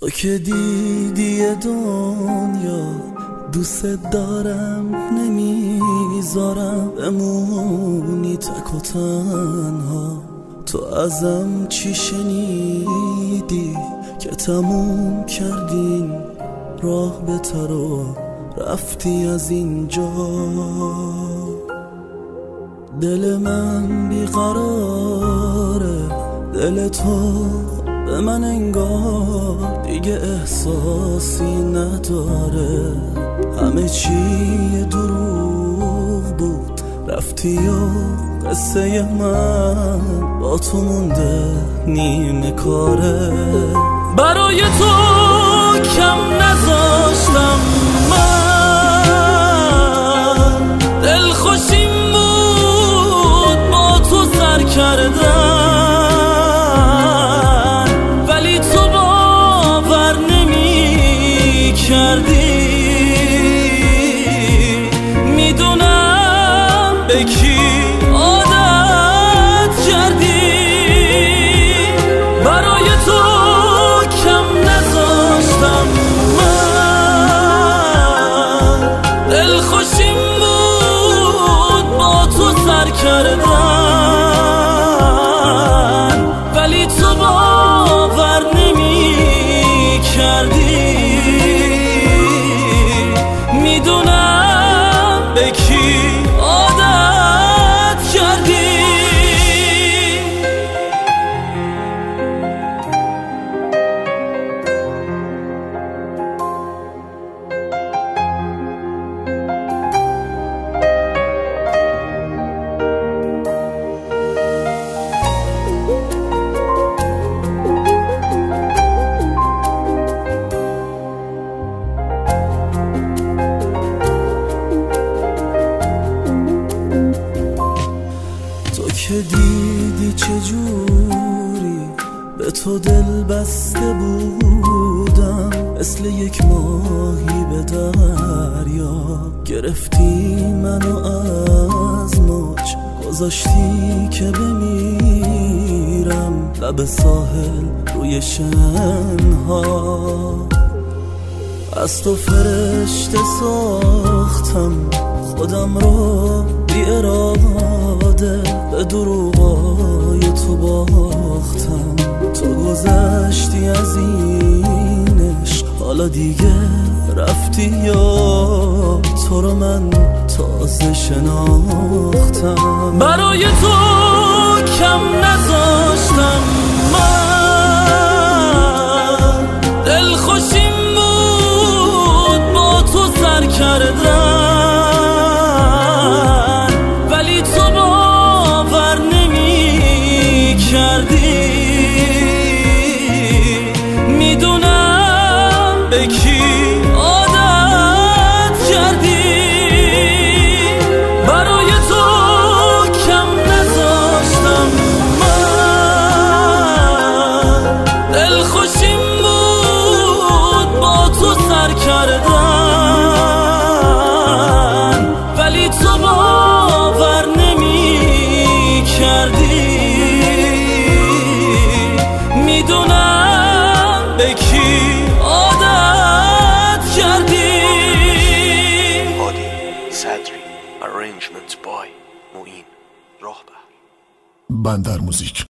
تو که دیدی دنیا دوست دارم نمیذارم بمونی تک و تنها. تو ازم چی شنیدی که تموم کردین راه بهتر و رفتی از اینجا؟ دل من بیقراره، دل تو به من انگار دیگه احساسی نداره. همه چی دروغ بود، رفتی و قصه من با تو مونده نیمه کاره. برای تو کم نذاشتم من، دل خوشیم بود با تو سر کردن، ولی تو باور نمی کردی. میدونم به کی عادت کردی. برای تو کم نذاشتم من، دل خوشیم بود با تو سر کردن، ولی تو باور نمی کردی. میدونم به کی عادت کردی. که دیدی چجوری به تو دل بسته بودم، مثل یک ماهی به دریا گرفتی منو از موج، گذاشتی که بمیرم لب ساحل روی شنها. از تو فرشته ساختم خودم رو بی اراده، به دروغای تو باختم. تو گذشتی از این عشق، حالا دیگه رفتی یا تو رو من تازه شناختم. برای تو کم نذاشتم من، دل خوشیم بود با تو سر کردن، ولی تو باور نمی کردی. میدونم به کی عادت کردی. برای تو کم نذاشتم من، دل خوشیم بود با تو سر کردن، ولی تو باور نمی کردی. میدونم به کی عادت کردی. هادی صدری Arrangement by معین راهبر. بندر موزیک.